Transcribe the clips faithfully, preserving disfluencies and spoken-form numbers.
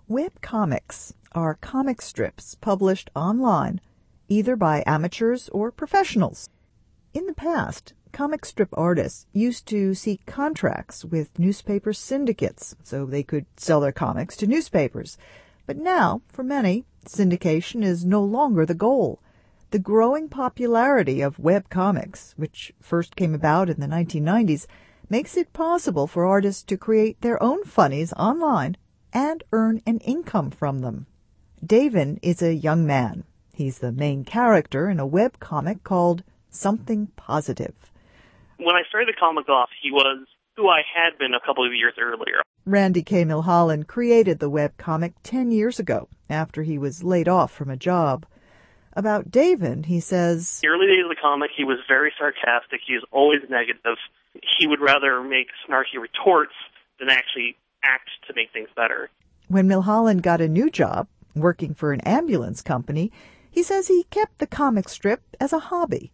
Web comics are comic strips published online, either by amateurs or professionals. In the past, comic strip artists used to seek contracts with newspaper syndicates so they could sell their comics to newspapers. But now, for many, syndication is no longer the goal. The growing popularity of web comics, which first came about in the nineteen nineties, makes it possible for artists to create their own funnies online and earn an income from them. Davin is a young man. He's the main character in a web comic called Something Positive. When I started the comic off, he was who I had been a couple of years earlier. Randy K. Milholland created the web comic ten years ago after he was laid off from a job. About Davin, he says, The early days of the comic, he was very sarcastic. He was always negative. He would rather make snarky retorts than actually act to make things better. When Milholland got a new job, working for an ambulance company, he says he kept the comic strip as a hobby.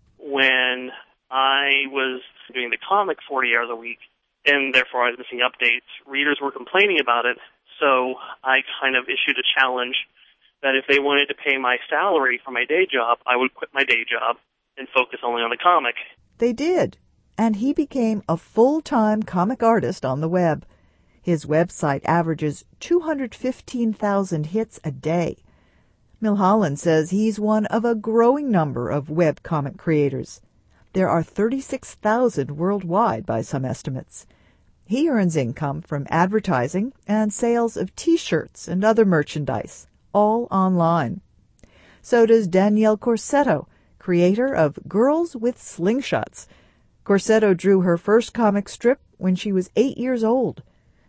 When I was doing the comic forty hours a week, and therefore I was missing updates, readers were complaining about it, so I kind of issued a challenge that if they wanted to pay my salary for my day job, I would quit my day job and focus only on the comic. They did, and he became a full-time comic artist on the web. His website averages two hundred fifteen thousand hits a day. Milholland says he's one of a growing number of web comic creators. There are thirty-six thousand worldwide by some estimates. He earns income from advertising and sales of T-shirts and other merchandise, all online. So does Danielle Corsetto, creator of Girls with Slingshots. Corsetto drew her first comic strip when she was eight years old.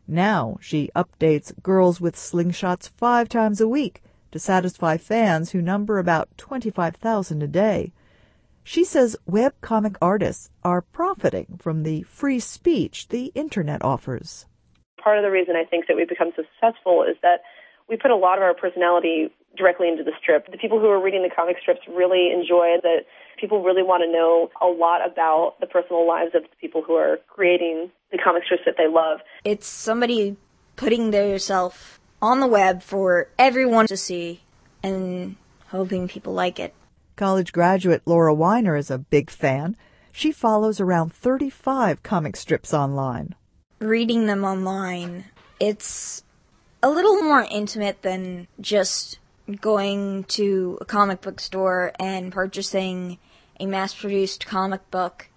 Now she updates Girls with Slingshots five times a week to satisfy fans who number about twenty-five thousand a day. She says web comic artists are profiting from the free speech the Internet offers. Part of the reason I think that we've become so successful is that we put a lot of our personality directly into the strip. The people who are reading the comic strips really enjoy that. People really want to know a lot about the personal lives of the people who are creating the comic strips that they love. It's somebody putting themselves on the web for everyone to see and hoping people like it. College graduate Laura Weiner is a big fan. She follows around thirty-five comic strips online. Reading them online, it's a little more intimate than just going to a comic book store and purchasing a mass-produced comic book.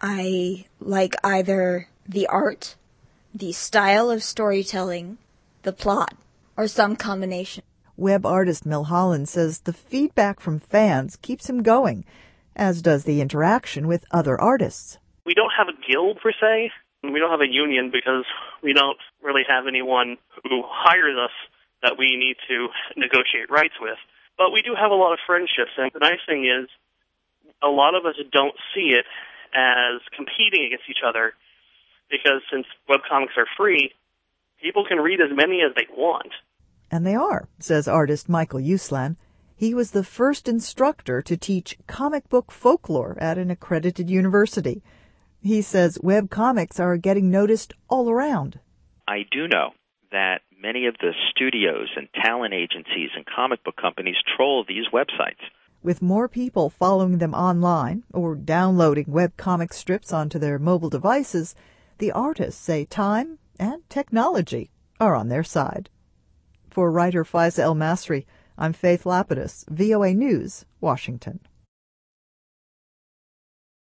I like either the art, the style of storytelling, the plot, or some combination. Web artist Milholland says the feedback from fans keeps him going, as does the interaction with other artists. We don't have a guild, per se. We don't have a union because we don't really have anyone who hires us that we need to negotiate rights with. But we do have a lot of friendships, and the nice thing is a lot of us don't see it as competing against each other because since webcomics are free, people can read as many as they want. And they are, says artist Michael Uslan. He was the first instructor to teach comic book folklore at an accredited university. He says web comics are getting noticed all around. I do know that many of the studios and talent agencies and comic book companies troll these websites. With more people following them online or downloading web comic strips onto their mobile devices, the artists say time and technology are on their side. For writer Faiza El Masri, I'm Faith Lapidus, V O A News, Washington.